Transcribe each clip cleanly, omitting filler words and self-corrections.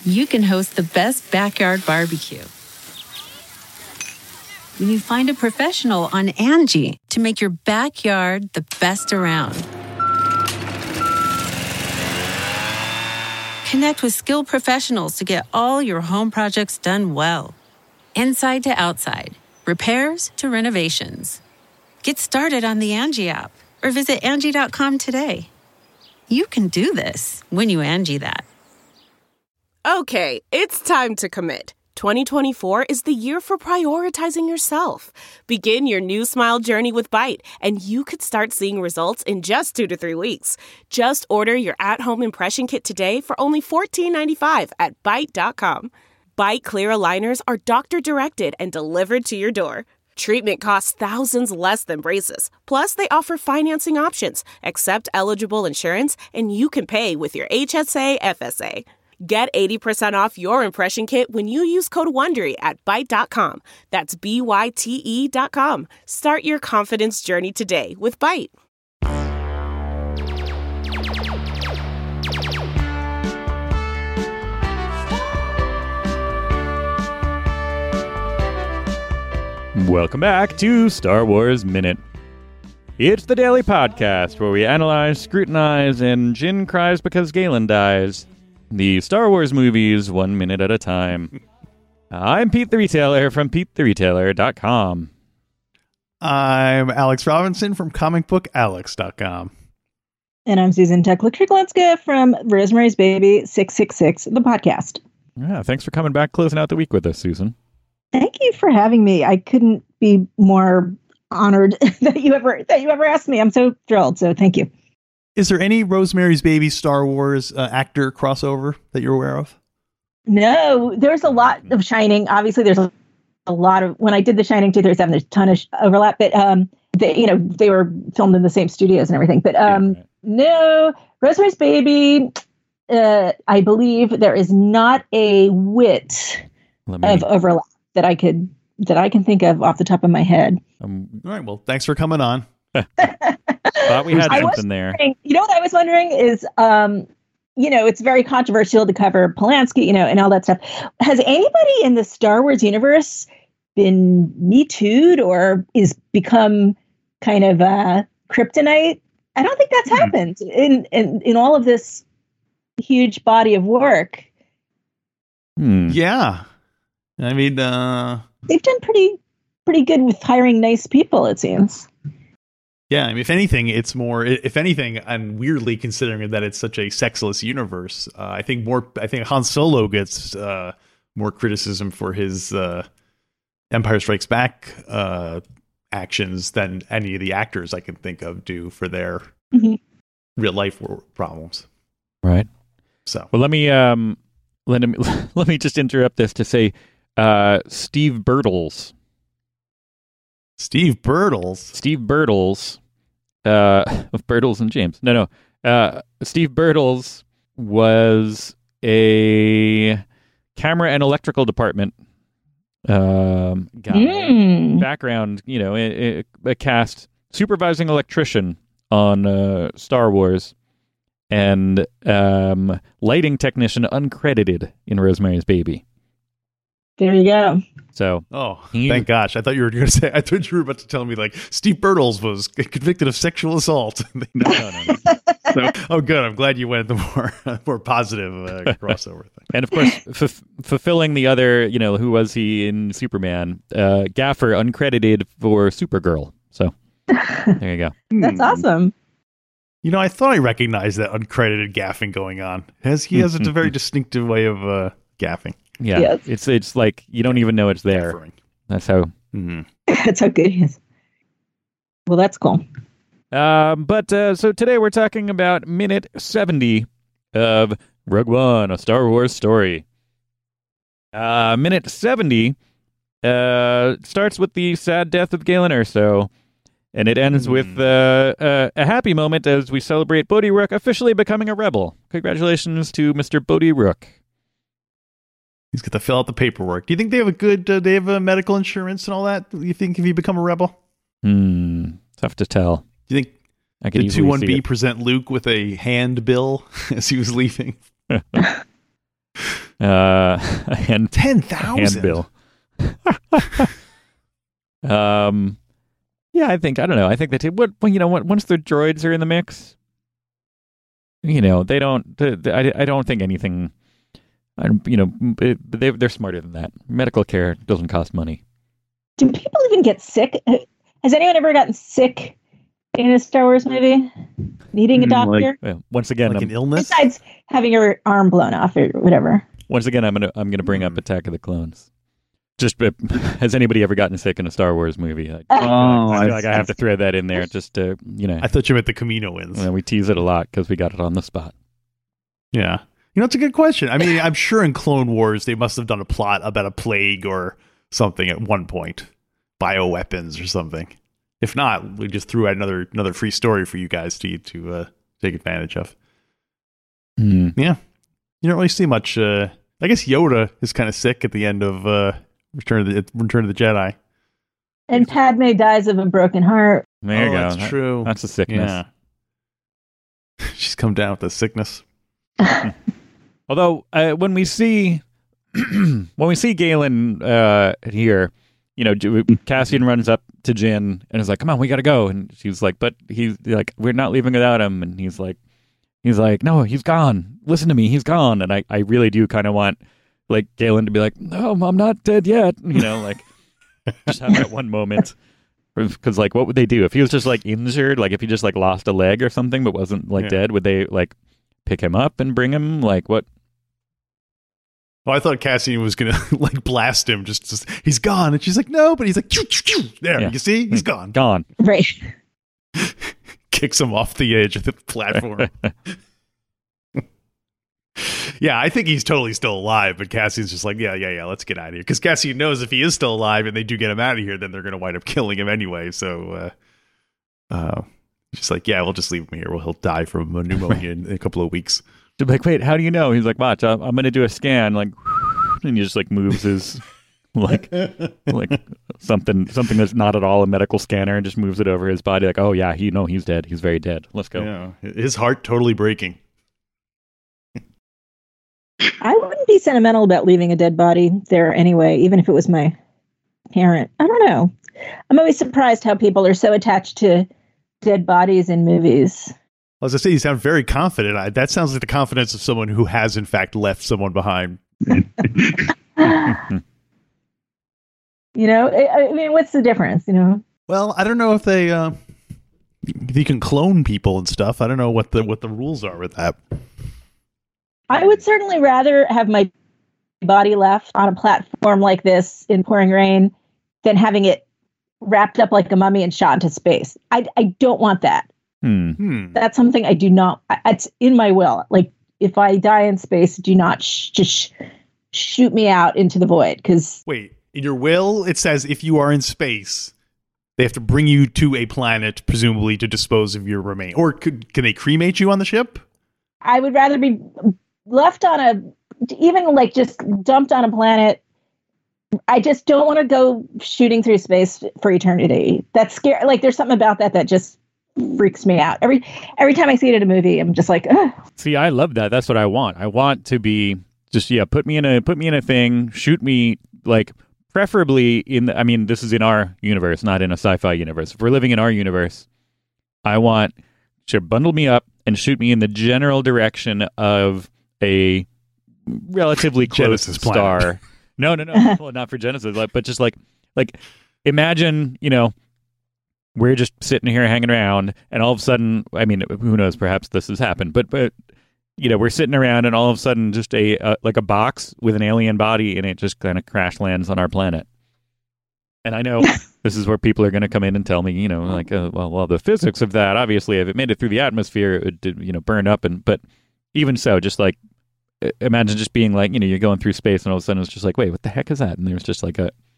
you can host the best backyard barbecue. When you find a professional on Angie to make your backyard the best around. Connect with skilled professionals to get all your home projects done well. Inside to outside, repairs to renovations. Get started on the Angie app or visit Angie.com today. You can do this when you Angie that. Okay, it's time to commit. 2024 is the year for prioritizing yourself. Begin your new smile journey with Byte, and you could start seeing results in just 2 to 3 weeks. Just order your at-home impression kit today for only $14.95 at Byte.com. Byte Clear aligners are doctor-directed and delivered to your door. Treatment costs thousands less than braces. Plus, they offer financing options, accept eligible insurance, and you can pay with your HSA FSA. Get 80% off your impression kit when you use code WONDERY at Byte.com. That's BYTE.com. Start your confidence journey today with Byte. Welcome back to Star Wars Minute. It's the daily podcast where we analyze, scrutinize, and Jin cries because Galen dies. The Star Wars movies 1 minute at a time. I'm Pete the Retailer from PeteTheRetailer.com. I'm Alex Robinson from ComicBookAlex.com. And I'm Susan Tekla-Triglinska from Rosemary's Baby 666, the podcast. Yeah, thanks for coming back, closing out the week with us, Susan. Thank you for having me. I couldn't be more honored that you ever asked me. I'm so thrilled. So thank you. Is there any Rosemary's Baby Star Wars actor crossover that you're aware of? No, there's a lot of Shining. Obviously, there's a lot of, when I did The Shining 237, there's a ton of overlap, but they were filmed in the same studios and everything. But no, Rosemary's Baby, I believe there is not a whit of overlap that I can think of off the top of my head. All right. Well, thanks for coming on. Thought we had something there. You know what I was wondering is, it's very controversial to cover Polanski, and all that stuff. Has anybody in the Star Wars universe been Me Too'd or is become kind of kryptonite? I don't think that's happened in all of this huge body of work. Yeah. I mean, they've done pretty good with hiring nice people, it seems. Yeah, I mean, if anything, and weirdly considering that it's such a sexless universe, I think Han Solo gets more criticism for his Empire Strikes Back actions than any of the actors I can think of do for their real life problems. Right. So, well, let me just interrupt this to say, Steve Birtles. Steve Birtles of Birtles and James. No. Steve Birtles was a camera and electrical department guy. Background, a cast supervising electrician on Star Wars and lighting technician uncredited in Rosemary's Baby. There you go. So, thank gosh! I thought you were going to say. I thought you were about to tell me like Steve Birtles was convicted of sexual assault. No. So, good. I'm glad you went the more positive crossover thing. And of course, fulfilling the other. Who was he in Superman? Gaffer uncredited for Supergirl. So there you go. That's awesome. I thought I recognized that uncredited gaffing going on. He has a very distinctive way of gaffing. Yeah, yes. It's like you don't even know it's there. Gaffering. That's how. That's how good he is. Well, that's cool. So today we're talking about minute 70 of Rogue One, a Star Wars story. Minute 70 starts with the sad death of Galen Erso, and it ends with a happy moment as we celebrate Bodhi Rook officially becoming a rebel. Congratulations to Mr. Bodhi Rook. He's got to fill out the paperwork. Do you think they have a good, they have a medical insurance and all that? Do you think if you become a rebel? Tough to tell. Do you think did 2-1B present Luke with a handbill as he was leaving? And 10,000 handbill. Yeah, I don't know. I think that once the droids are in the mix, they don't. I don't think anything. They're smarter than that. Medical care doesn't cost money. Do people even get sick? Has anyone ever gotten sick in a Star Wars movie? Needing a doctor? Once again, like an illness. Besides having your arm blown off or whatever. Once again, I'm gonna bring up Attack of the Clones. Just has anybody ever gotten sick in a Star Wars movie? I feel like I have to throw that in there just to I thought you meant the Kaminoans. We tease it a lot because we got it on the spot. Yeah. It's a good question. I mean, I'm sure in Clone Wars they must have done a plot about a plague or something at one point. Bioweapons or something. If not, we just threw out another free story for you guys to take advantage of. Yeah. You don't really see much. I guess Yoda is kind of sick at the end of Return of the Jedi. And Padme dies of a broken heart. There you go. That's true. That's a sickness. Yeah. She's come down with a sickness. Although when we see Galen here, Cassian runs up to Jyn and is like, "Come on, we gotta go." And she's like, "But he's like, we're not leaving without him." And he's like, "No, he's gone. Listen to me, he's gone." And I really do kind of want like Galen to be like, "No, I'm not dead yet." Just have that one moment. Because like, what would they do if he was just like injured? Like if he just like lost a leg or something but wasn't like dead? Would they like pick him up and bring him? Like what? Oh, I thought Cassian was gonna like blast him. Just he's gone, and she's like, "No," but he's like, "Choo, choo, choo." There, you see, he's gone. Gone. Right. Kicks him off the edge of the platform. Yeah, I think he's totally still alive, but Cassian's just like, yeah, let's get out of here. Because Cassian knows if he is still alive and they do get him out of here, then they're going to wind up killing him anyway. So, just like, yeah, we'll just leave him here. Well, he'll die from pneumonia in a couple of weeks. They're like, wait, how do you know? He's like, watch, I'm going to do a scan, like, and he just like moves his like something that's not at all a medical scanner and just moves it over his body. Like, oh yeah, he's dead. He's very dead. Let's go. Yeah, his heart totally breaking. I wouldn't be sentimental about leaving a dead body there anyway, even if it was my parent. I don't know. I'm always surprised how people are so attached to dead bodies in movies. As I say, you sound very confident. That sounds like the confidence of someone who has, in fact, left someone behind. I mean, what's the difference, Well, I don't know if you can clone people and stuff. I don't know what the rules are with that. I would certainly rather have my body left on a platform like this in pouring rain than having it wrapped up like a mummy and shot into space. I don't want that. That's something I do not. It's in my will. Like, if I die in space, do not just shoot me out into the void. Because wait, in your will, it says if you are in space, they have to bring you to a planet, presumably to dispose of your remains. Or can they cremate you on the ship? I would rather be left on even like just dumped on a planet. I just don't want to go shooting through space for eternity. That's scary. Like, there's something about that just freaks me out. Every time I see it in a movie, I'm just like, ugh. See, I love that. That's what I want. I want to be just, put me in a thing, shoot me, like, preferably this is in our universe, not in a sci-fi universe. If we're living in our universe, I want to bundle me up and shoot me in the general direction of a relatively close star. No, well, not for Genesis, but just like imagine, we're just sitting here hanging around, and all of a sudden, I mean, who knows, perhaps this has happened, but we're sitting around, and all of a sudden, just a box with an alien body, and it just kind of crash lands on our planet. And I know this is where people are going to come in and tell me, well, the physics of that, obviously, if it made it through the atmosphere, it would, burn up, but even so, just like, imagine just being like, you're going through space, and all of a sudden it's just like, wait, what the heck is that? And there's just like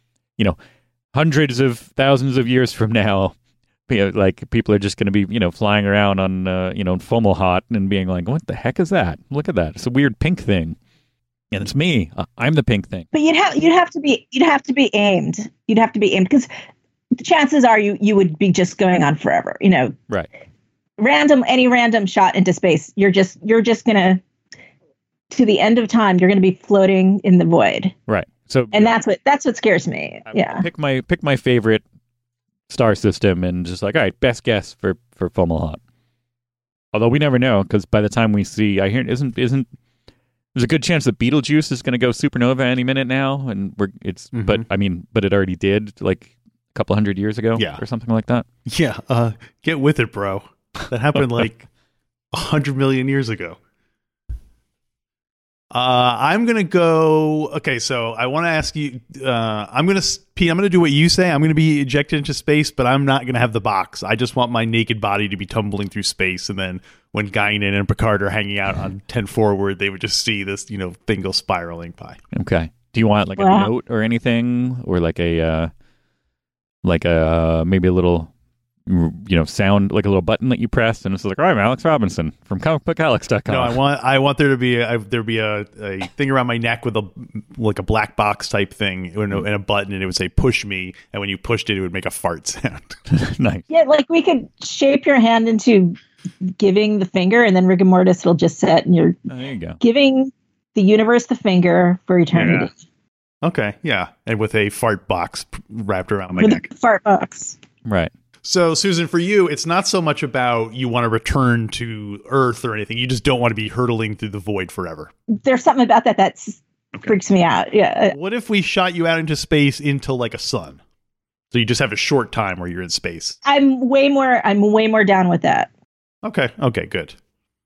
hundreds of thousands of years from now, like people are just going to be, flying around on, Fomalhaut and being like, what the heck is that? Look at that. It's a weird pink thing. And it's me. I'm the pink thing. But you'd have to be aimed. You'd have to be aimed because the chances are you would be just going on forever, Right. Any random shot into space, you're just going to to the end of time, you're going to be floating in the void. Right. So, and that's what scares me. Yeah. Pick my favorite star system and just like, all right, best guess for Fomalhaut. Although we never know, because by the time we see, I hear isn't there's a good chance that Betelgeuse is going to go supernova any minute now, and but it already did like a couple hundred years ago, or something like that. Yeah, get with it, bro. That happened like 100 million years ago. I'm gonna go. Okay, so I want to ask you. Pete, I'm gonna do what you say. I'm gonna be ejected into space, but I'm not gonna have the box. I just want my naked body to be tumbling through space, and then when Guinan and Picard are hanging out on 10 forward, they would just see this, thing go spiraling by. Okay. Do you want like a note or anything, or like a maybe a little, sound, like a little button that you press, and it's like, all right, I'm Alex Robinson from comicbookalex.com. No, I want there to be a thing around my neck with a black box type thing and a button, and it would say push me, and when you pushed it would make a fart sound. Nice. Yeah, like we could shape your hand into giving the finger, and then rigor mortis will just set, and you're there you go. Giving the universe the finger for eternity. Yeah. Okay, yeah, and with a fart box wrapped around my neck. Fart box. Right. So, Susan, for you, it's not so much about you want to return to Earth or anything. You just don't want to be hurtling through the void forever. There's something about that freaks me out. Yeah. What if we shot you out into space into like a sun? So you just have a short time where you're in space. I'm way more down with that. Okay, good.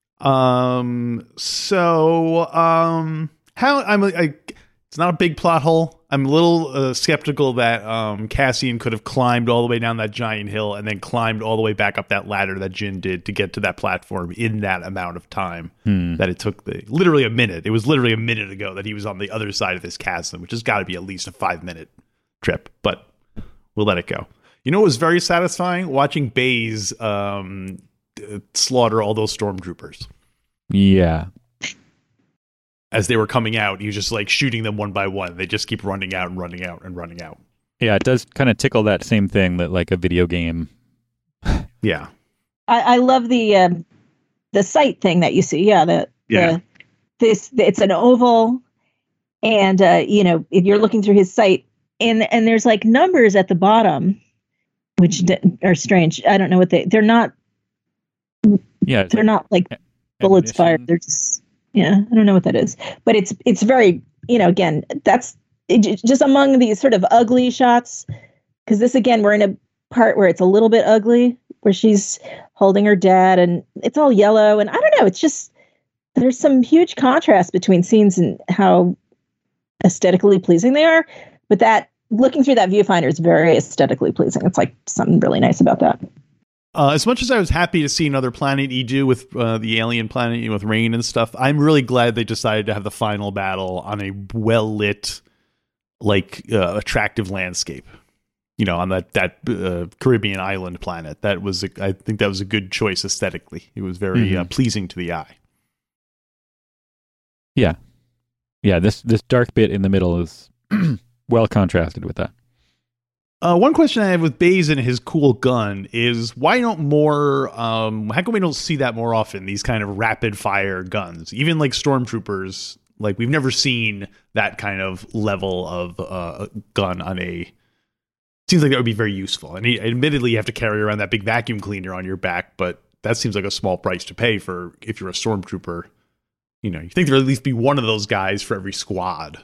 It's not a big plot hole. I'm a little skeptical that Cassian could have climbed all the way down that giant hill and then climbed all the way back up that ladder that Jyn did to get to that platform in that amount of time. That it took literally a minute. It was literally a minute ago that he was on the other side of this chasm, which has got to be at least a 5-minute trip. But we'll let it go. It was very satisfying watching Baze slaughter all those stormtroopers. Yeah. As they were coming out, he was just like shooting them one by one. They just keep running out and running out and running out. Yeah, it does kind of tickle that same thing that like a video game. Yeah. I love the sight thing that you see. Yeah. It's an oval, and if you're looking through his sight, and there's like numbers at the bottom, which are strange. I don't know what they're not. Yeah, they're not like bullets fired. They're just. Yeah, I don't know what that is, but it's very, again, that's just among these sort of ugly shots, because this, again, we're in a part where it's a little bit ugly, where she's holding her dad and it's all yellow. And I don't know, it's just, there's some huge contrast between scenes and how aesthetically pleasing they are. But that, looking through that viewfinder is very aesthetically pleasing. It's like something really nice about that. As much as I was happy to see another planet Edu with the alien planet, with rain and stuff, I'm really glad they decided to have the final battle on a well-lit, attractive landscape. On that Caribbean island planet. I think that was a good choice aesthetically. It was very pleasing to the eye. Yeah. Yeah, this dark bit in the middle is well contrasted with that. One question I have with Baze and his cool gun is why don't more, how come we don't see that more often, these kind of rapid fire guns? Even like stormtroopers, like we've never seen that kind of level of gun on seems like that would be very useful. And admittedly, you have to carry around that big vacuum cleaner on your back, but that seems like a small price to pay for if you're a stormtrooper. You think there'd at least be one of those guys for every squad,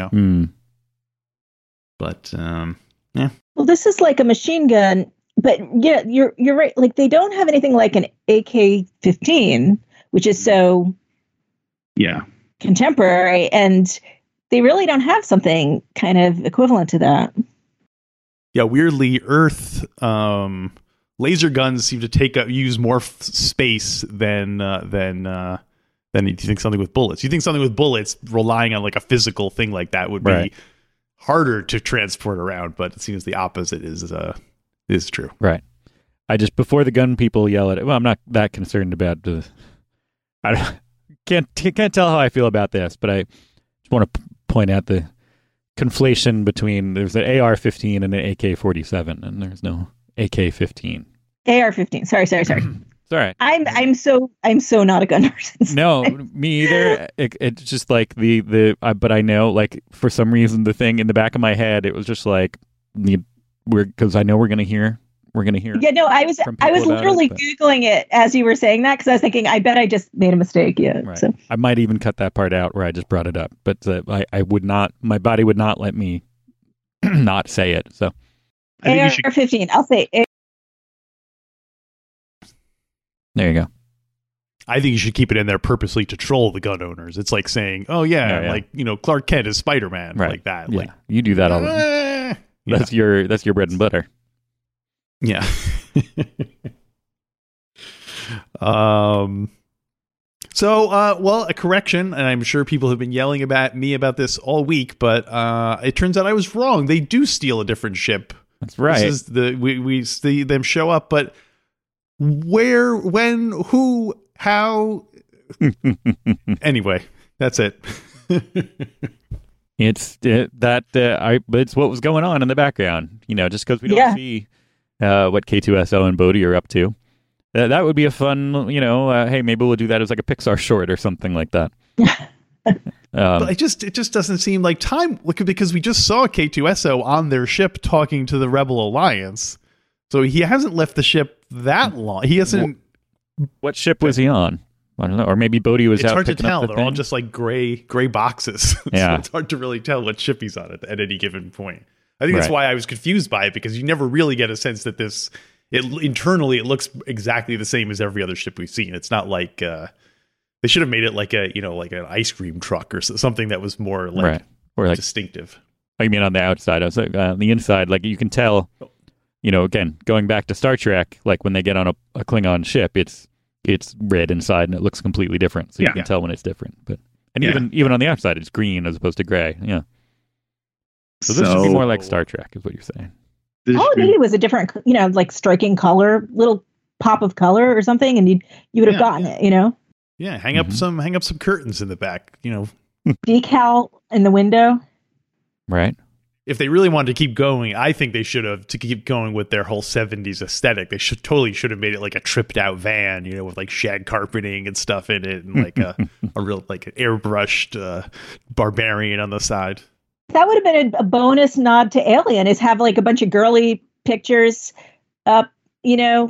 But, yeah. Well, this is like a machine gun, but yeah, you're right. Like they don't have anything like an AK-15, which is so contemporary, and they really don't have something kind of equivalent to that. Yeah, weirdly, Earth laser guns seem to use more space than you think something with bullets. You think something with bullets relying on like a physical thing like that would be harder to transport around, but it seems the opposite is true. Right. I just, before the gun people yell at it, well, I'm not that concerned about I can't tell how I feel about this, but I just want to point out the conflation between there's an AR-15 and an AK-47, and there's no AK-15. AR-15. Sorry. It's all right. I'm so not a gun person. No, me either. It's just like but I know, like, for some reason, the thing in the back of my head, it was just like, because I know we're gonna hear. Yeah, no, I was literally Googling it as you were saying that, because I was thinking, I bet I just made a mistake. Yeah, right. So I might even cut that part out where I just brought it up, but I would not. My body would not let me not say it. So I think you should. AR-15. I'll say. There you go. I think you should keep it in there purposely to troll the gun owners. It's like saying, "Oh yeah. Like, Clark Kent is Spider-Man," right. like that. Yeah. Like you do that all the time. That's your bread and butter. Yeah. So, a correction, and I'm sure people have been yelling at me about this all week, but it turns out I was wrong. They do steal a different ship. That's right. This is we see them show up, but where, when, who, how? Anyway, that's it. It's it's what was going on in the background. Just because we don't see what K2SO and Bodhi are up to. That would be a fun, hey, maybe we'll do that as like a Pixar short or something like that. But it just doesn't seem like time, because we just saw K2SO on their ship talking to the Rebel Alliance. So he hasn't left the ship that long. He hasn't. What ship was he on? I don't know. Or maybe Bodhi was out. It's hard to tell. The They're thing. all just like gray boxes. Yeah. So it's hard to really tell what ship he's on at any given point. I think that's why I was confused by it, because you never really get a sense that internally it looks exactly the same as every other ship we've seen. It's not like they should have made it like like an ice cream truck or something that was more like, or like distinctive. I mean, on the outside, I was like, on the inside, like you can tell. Again, going back to Star Trek, like when they get on a Klingon ship, it's red inside and it looks completely different, so you can tell when it's different. But even on the outside, it's green as opposed to gray. Yeah. So this should be more like Star Trek, is what you're saying. All it needed was a different, like striking color, little pop of color or something, and you would have gotten it. Yeah, hang up some curtains in the back. Decal in the window. Right. If they really wanted to keep going, I think they should have, to keep going with their whole 70s aesthetic. They should have made it like a tripped out van, with like shag carpeting and stuff in it, and like a real like an airbrushed barbarian on the side. That would have been a bonus nod to Alien, is have like a bunch of girly pictures up, Yeah.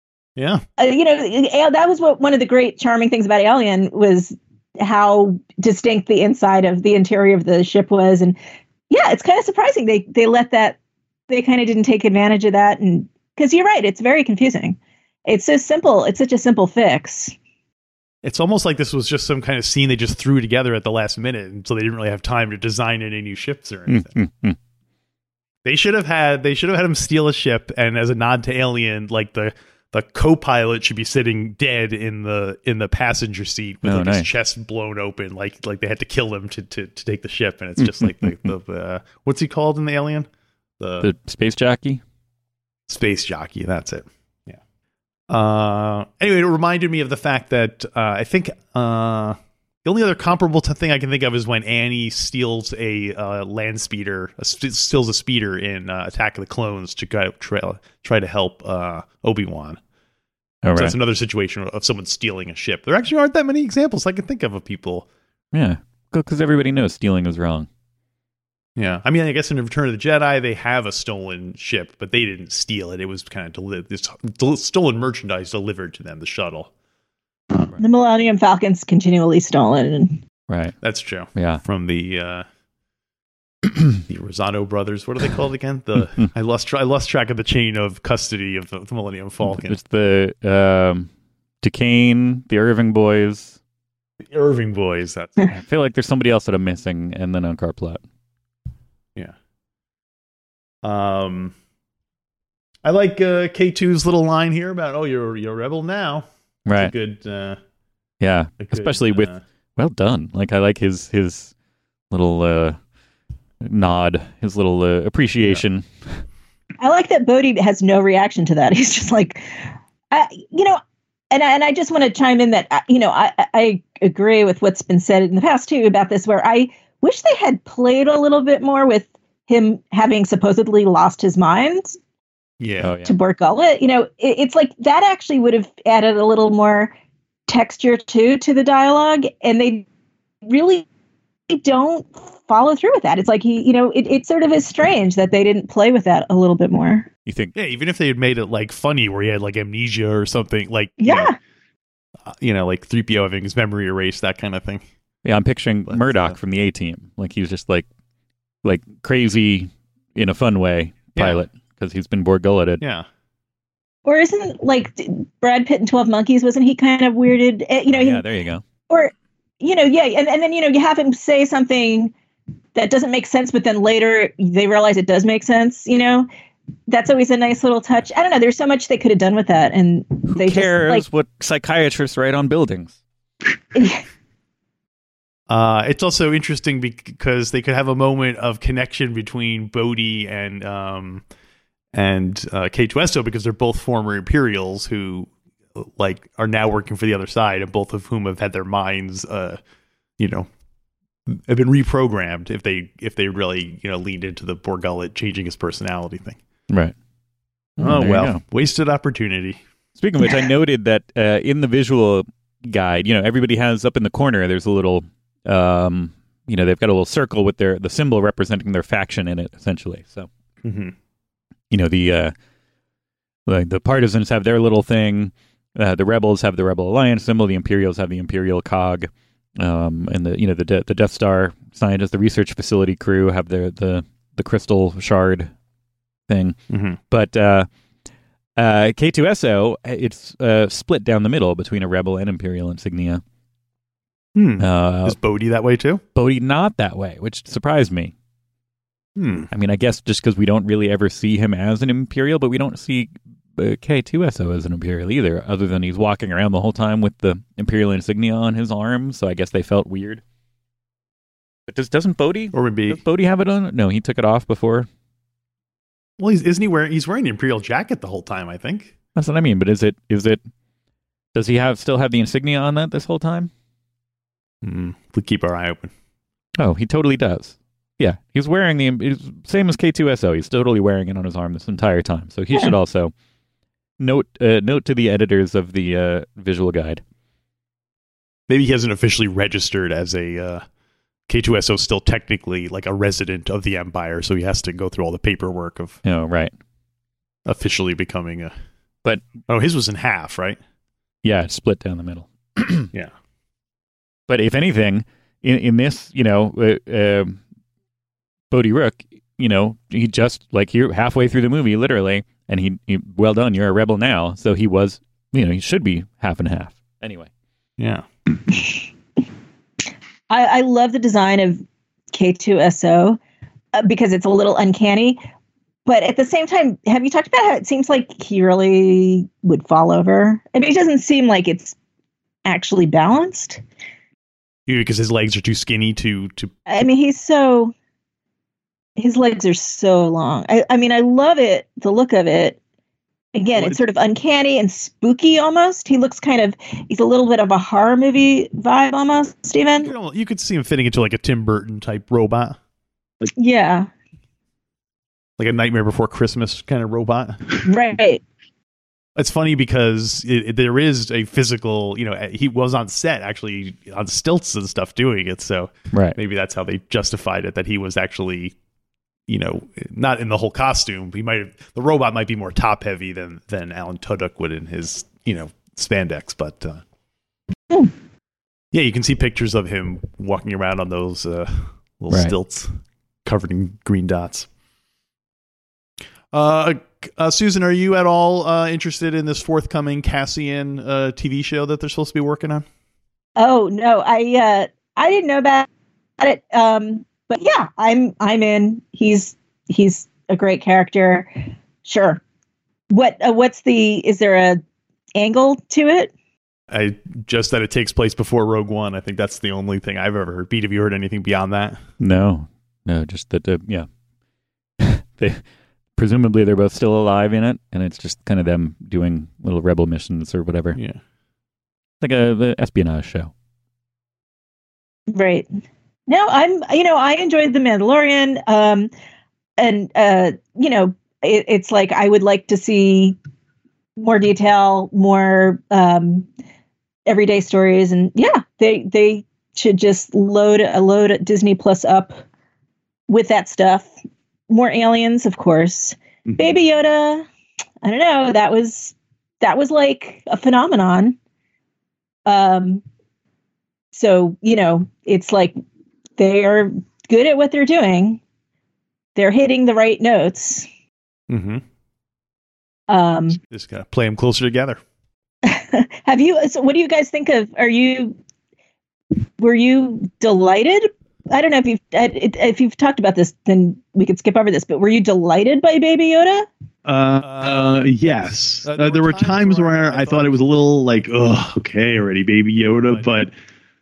That was one of the great charming things about Alien, was how distinct the inside of the interior of the ship was. And yeah, it's kind of surprising they let that, they kind of didn't take advantage of that. And because you're right, it's very confusing. It's so simple. It's such a simple fix. It's almost like this was just some kind of scene they just threw together at the last minute, and so they didn't really have time to design any new ships or anything. They should have had him steal a ship, and as a nod to Alien, like the co-pilot should be sitting dead in the passenger seat with his chest blown open, like they had to kill him to take the ship, and it's just like the what's he called in the Alien? The space jockey. Space jockey. That's it. Anyway, it reminded me of the fact that I think the only other comparable thing I can think of is when Annie steals a land speeder, steals a speeder in Attack of the Clones to try to help Obi-Wan. So that's another situation of someone stealing a ship. There actually aren't that many examples I can think of people. Yeah, because everybody knows stealing is wrong. Yeah, I mean, I guess in Return of the Jedi, they have a stolen ship, but they didn't steal it. It was kind of stolen merchandise delivered to them, the shuttle. The Millennium Falcon's continually stolen. Right. That's true. Yeah. From the Rosano brothers. What are they called again? I lost track of the chain of custody of the Millennium Falcon. It's the Duquesne, the Irving boys. The Irving boys. That's it. I feel like there's somebody else that I'm missing, and then Unkar Platt. Yeah. I like K2's little line here about, you're a rebel now. Right. It's a good, especially with well done. Like I like his little nod, his little appreciation. Yeah. I like that Bodhi has no reaction to that. He's just like, and I just want to chime in that I agree with what's been said in the past too about this, where I wish they had played a little bit more with him having supposedly lost his mind. Yeah. Oh, yeah. to Bort Gullet. It's like that actually would have added a little more texture to the dialogue, and they really don't follow through with that. It's like it sort of is strange that they didn't play with that a little bit more. You think? Yeah, even if they had made it like funny, where he had like amnesia or something, like Yeah. like 3PO having his memory erased, that kind of thing. Yeah, I'm picturing But, Murdoch from the A-Team. Like he was just like crazy in a fun way pilot because he's been Bort Gulleted. Yeah. Or isn't like Brad Pitt in 12 Monkeys? Wasn't he kind of weirded? Yeah, there you go. Or and then you have him say something that doesn't make sense, but then later they realize it does make sense. That's always a nice little touch. I don't know. There's so much they could have done with that, and Who they cares just what psychiatrists write on buildings? It's also interesting because they could have a moment of connection between Bodhi and K2SO, because they're both former Imperials who are now working for the other side, and both of whom have had their minds have been reprogrammed if they really leaned into the Bort Gullet changing his personality thing. Right. Oh There you well, go. wasted opportunity. Speaking of which, I noted that in the visual guide, everybody has up in the corner, there's a little, they've got a little circle with the symbol representing their faction in it, essentially. So, Mm-hmm. the partisans have their little thing, the rebels have the Rebel Alliance symbol, the Imperials have the Imperial cog, and the Death Star scientists, the research facility crew have the crystal shard thing. Mm-hmm. But K2SO, it's split down the middle between a Rebel and Imperial insignia. Is Bodhi that way too? Bodhi not that way, which surprised me. I mean, I guess just because we don't really ever see him as an Imperial, but we don't see K2SO as an Imperial either, other than he's walking around the whole time with the Imperial insignia on his arm, so I guess they felt weird. But doesn't Bodhi? Or maybe Does Bodhi have it on? No, he took it off before. well, isn't he wearing? He's wearing the Imperial jacket the whole time, I think. That's what I mean, but is it does he still have the insignia on that this whole time? We'll keep our eye open. Oh, he totally does. Yeah, he's wearing same as K2SO. He's totally wearing it on his arm this entire time. So he should also note to the editors of the visual guide. Maybe he hasn't officially registered as a K2SO, still technically like a resident of the Empire, so he has to go through all the paperwork of Right. officially becoming a. But his was in half, right? yeah, it's split down the middle. Yeah. But if anything, in this, Bodhi Rook, he just here halfway through the movie, literally, and he well done, you're a rebel now. So he was, he should be half and half. Anyway. Yeah. I love the design of K2SO because it's a little uncanny. But at the same time, have you talked about how it seems like he really would fall over? I mean, it doesn't seem like it's actually balanced. Because his legs are too skinny to. I mean, his legs are so long. I mean, I love it, the look of it. Again, it's sort of uncanny and spooky almost. He's a little bit of a horror movie vibe almost, Stephen. You could see him fitting into like a Tim Burton type robot. Yeah. Like a Nightmare Before Christmas kind of robot. Right. It's funny because there is a physical, he was on set actually on stilts and stuff doing it. So Right. maybe that's how they justified it, that he was actually, not in the whole costume. The robot might be more top heavy than Alan Tudyk would in his, spandex. But yeah, you can see pictures of him walking around on those little stilts covered in green dots. Susan, are you at all interested in this forthcoming Cassian TV show that they're supposed to be working on? Oh no, I didn't know about it. But yeah, I'm in. He's a great character. Sure. Is there a angle to it? Just that it takes place before Rogue One. I think that's the only thing I've ever heard. Pete, have you heard anything beyond that? No, just that. Yeah, presumably they're both still alive in it, and it's just kind of them doing little rebel missions or whatever. Yeah, like the espionage show. Right. No, I enjoyed The Mandalorian. And it's like I would like to see more detail, more everyday stories, and they should just load Disney Plus up with that stuff. More aliens, of course. Mm-hmm. Baby Yoda, I don't know. That was like a phenomenon. So it's like they are good at what they're doing. They're hitting the right notes. Mm-hmm. Just gotta play them closer together. Have you? So what do you guys think of? Were you delighted? I don't know if you've talked about this, then we could skip over this. But were you delighted by Baby Yoda? Yes. There were times where I thought it was a little like, oh, okay, already Baby Yoda, but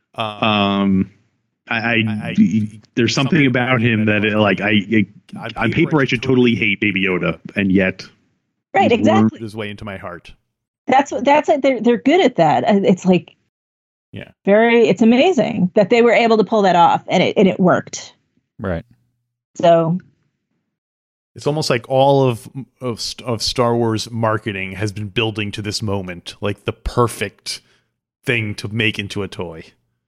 there's something about him that on paper I should totally hate Baby Yoda, and yet right, exactly, his way into my heart. That's it. They're good at that. It's like, it's amazing that they were able to pull that off, and it worked. Right. So it's almost like all of Star Wars marketing has been building to this moment, like the perfect thing to make into a toy.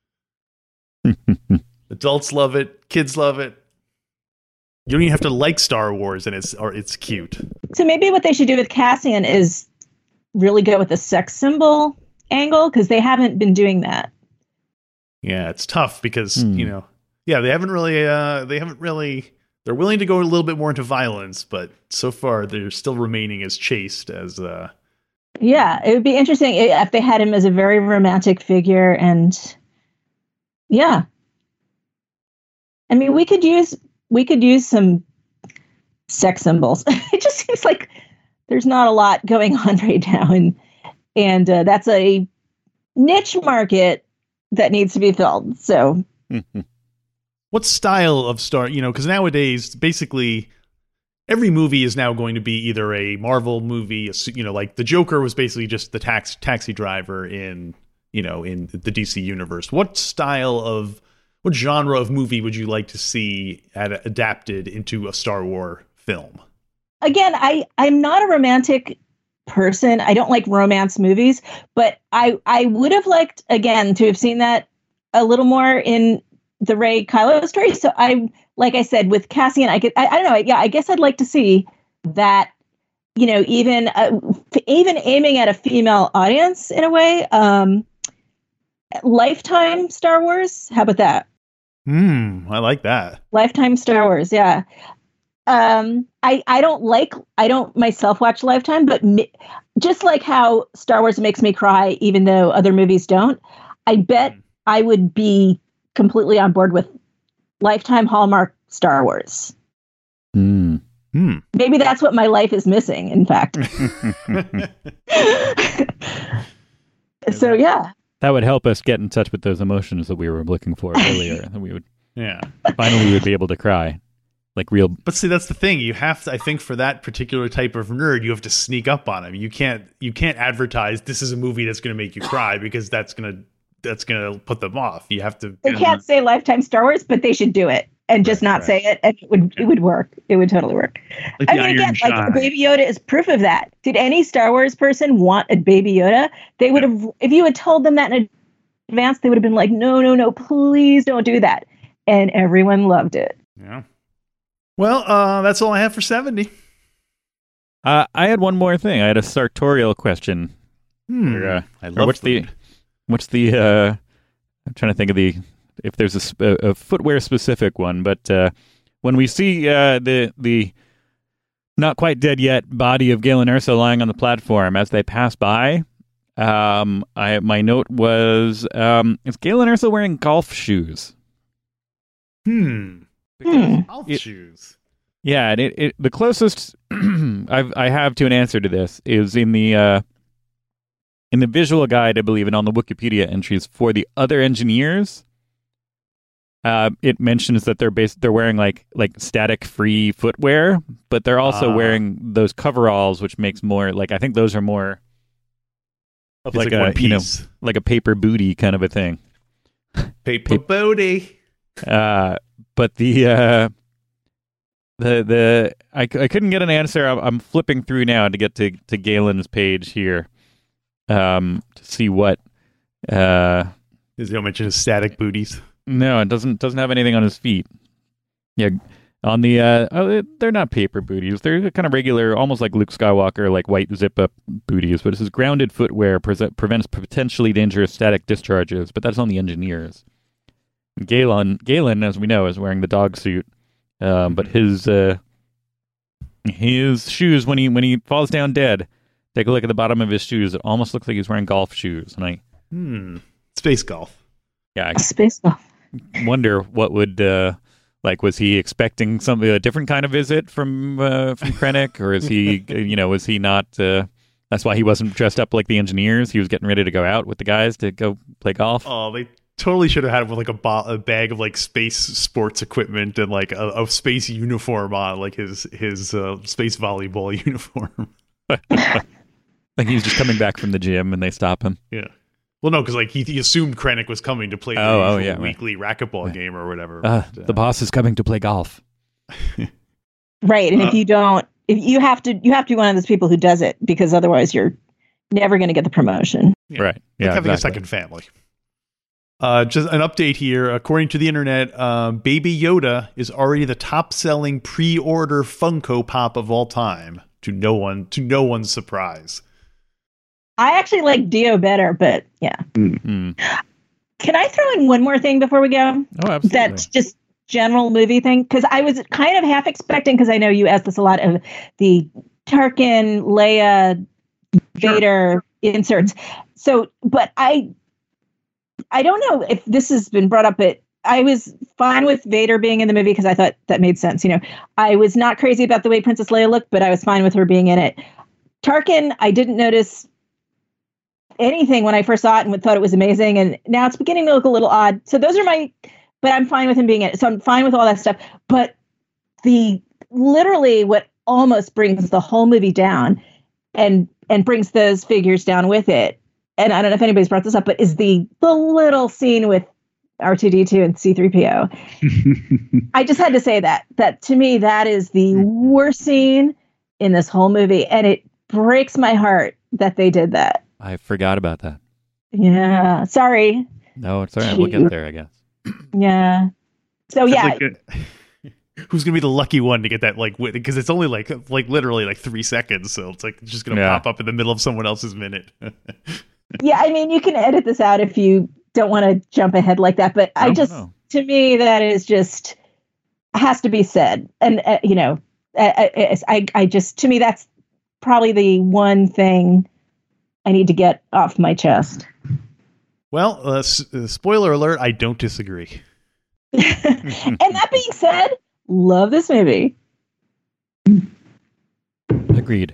Adults love it, kids love it. You don't even have to like Star Wars, and it's cute. So maybe what they should do with Cassian is really go with the sex symbol angle, because they haven't been doing that. Yeah, it's tough because they haven't really. They're willing to go a little bit more into violence, but so far they're still remaining as chaste as. Yeah, it would be interesting if they had him as a very romantic figure, and I mean, we could use some sex symbols. It just seems like there's not a lot going on right now, and that's a niche market that needs to be filled. So, what style of Star? Because nowadays, basically, every movie is now going to be either a Marvel movie, like the Joker was basically just the taxi driver in the DC universe. What genre of movie would you like to see adapted into a Star Wars film? Again, I'm not a romantic person. I don't like romance movies, but I would have liked, again, to have seen that a little more in the Rey Kylo story. So like I said, with Cassian, I don't know. Yeah, I guess I'd like to see that, even aiming at a female audience in a way. Lifetime Star Wars. How about that? I like that. Lifetime Star Wars. Yeah. I don't myself watch Lifetime, but just like how Star Wars makes me cry, even though other movies don't, I bet I would be completely on board with Lifetime Hallmark Star Wars. Maybe that's what my life is missing, in fact. So, yeah. That would help us get in touch with those emotions that we were looking for earlier. That we would, finally we would be able to cry. Like real. But see, that's the thing. You have to, I think, for that particular type of nerd, you have to sneak up on him. You can't advertise this is a movie that's going to make you cry, because that's going to put them off. You have to. They can't say Lifetime Star Wars, but they should do it and just not say it, and it would work. It would totally work. Like Baby Yoda is proof of that. Did any Star Wars person want a Baby Yoda? They would have, if you had told them that in advance, they would have been like, no, please don't do that, and everyone loved it. Yeah. Well, that's all I have for 70. I had one more thing. I had a sartorial question. I love what's food. What's the? I'm trying to think of if there's a footwear specific one. But when we see the not quite dead yet body of Galen Erso lying on the platform as they pass by, my note was, is Galen Erso wearing golf shoes? Golf shoes. Yeah, and the closest I have to an answer to this is in the visual guide, I believe, and on the Wikipedia entries for the other engineers. It mentions that they're wearing like static free footwear, but they're also wearing those coveralls, which makes more like, I think those are more of like a like a paper booty kind of a thing. Paper booty. But the I couldn't get an answer. I'm flipping through now to get to Galen's page here, to see what. Is no mention of static booties? No, it doesn't have anything on his feet. Yeah, on the they're not paper booties. They're kind of regular, almost like Luke Skywalker, like white zip-up booties. But it says grounded footwear prevents potentially dangerous static discharges. But that's on the engineers. Galen, as we know, is wearing the dog suit. But his shoes, when he falls down dead, take a look at the bottom of his shoes. It almost looks like he's wearing golf shoes. And Space golf. Yeah, Space golf. Wonder what would was he expecting a different kind of visit from Krennic, or is he was he not? That's why he wasn't dressed up like the engineers. He was getting ready to go out with the guys to go play golf. Oh, they totally should have had him with like a bag of like space sports equipment and like a space uniform on, like his space volleyball uniform. Like he's just coming back from the gym and they stop him. Yeah. Well, no, because like he assumed Krennic was coming to play the weekly racquetball game or whatever. The boss is coming to play golf. Right, and if you have to be one of those people who does it, because otherwise you're never going to get the promotion. Yeah. Right. Yeah, like having a second family. Just an update here. According to the internet, Baby Yoda is already the top-selling pre-order Funko Pop of all time. To no one's surprise. I actually like Dio better, but yeah. Mm-hmm. Can I throw in one more thing before we go? Oh, absolutely. That's just general movie thing, because I was kind of half expecting, because I know you asked this a lot, of the Tarkin, Leia, Vader inserts. So, but I don't know if this has been brought up, but I was fine with Vader being in the movie because I thought that made sense. I was not crazy about the way Princess Leia looked, but I was fine with her being in it. Tarkin, I didn't notice anything when I first saw it and thought it was amazing. And now it's beginning to look a little odd. So those are but I'm fine with him being in it. So I'm fine with all that stuff. But literally what almost brings the whole movie down and brings those figures down with it, and I don't know if anybody's brought this up, but is the little scene with R2-D2 and C-3PO. I just had to say that to me, that is the worst scene in this whole movie. And it breaks my heart that they did that. I forgot about that. Yeah. Sorry. No, it's all right. We'll get there, I guess. Yeah. So, yeah. Who's going to be the lucky one to get that, because it's only like literally like 3 seconds. So it's like just going to pop up in the middle of someone else's minute. Yeah. I mean, you can edit this out if you don't want to jump ahead like that. But to me, that is just has to be said. And, to me, that's probably the one thing I need to get off my chest. Well, spoiler alert, I don't disagree. And that being said, love this movie. Agreed.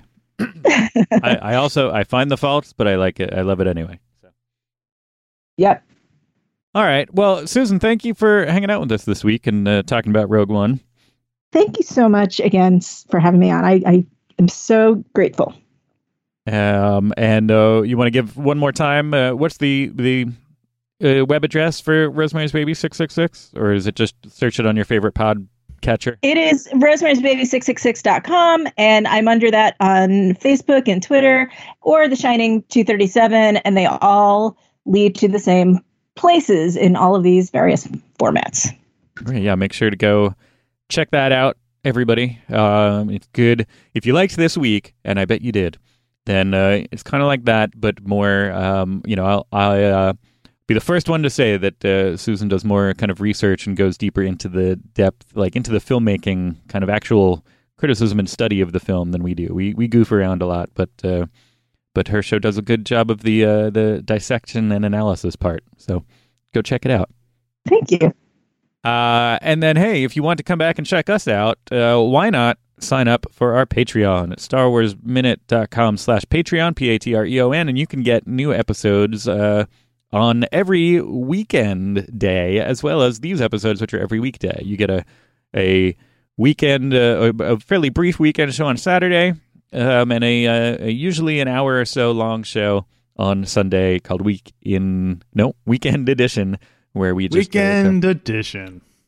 I find the faults, but I like it. I love it anyway. So. Yep. All right. Well, Susan, thank you for hanging out with us this week and talking about Rogue One. Thank you so much again for having me on. I am so grateful. And you want to give one more time? What's the web address for Rosemary's Baby 666, or is it just search it on your favorite pod catcher? It is rosemarysbaby666.com, and I'm under that on Facebook and Twitter, or The Shining 237, and they all lead to the same places in all of these various formats. Yeah, make sure to go check that out, everybody. It's good. If you liked this week, and I bet you did, then it's kind of like that, but more, I'll be the first one to say that Susan does more kind of research and goes deeper into the depth, like into the filmmaking kind of actual criticism and study of the film than we do. We goof around a lot, but her show does a good job of the dissection and analysis part. So go check it out. Thank you. And then, hey, if you want to come back and check us out, why not sign up for our Patreon at StarWarsMinute.com/Patreon, Patreon, and you can get new episodes on every weekend day, as well as these episodes, which are every weekday. You get a weekend, a fairly brief weekend show on Saturday, and a usually an hour or so long show on Sunday called Weekend Edition, where we just Weekend Edition.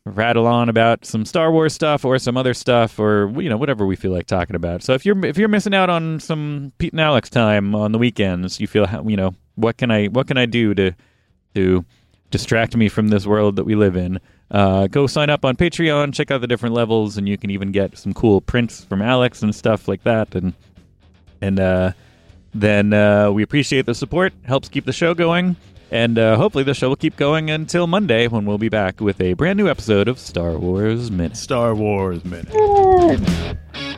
rattle on about some Star Wars stuff or some other stuff, or whatever we feel like talking about. So if you're missing out on some Pete and Alex time on the weekends, you feel what can I do to distract me from this world that we live in? Go sign up on Patreon, check out the different levels, and you can even get some cool prints from Alex and stuff like that. And then we appreciate the support, helps keep the show going, and hopefully the show will keep going until Monday, when we'll be back with a brand new episode of Star Wars Minute. Star Wars Minute.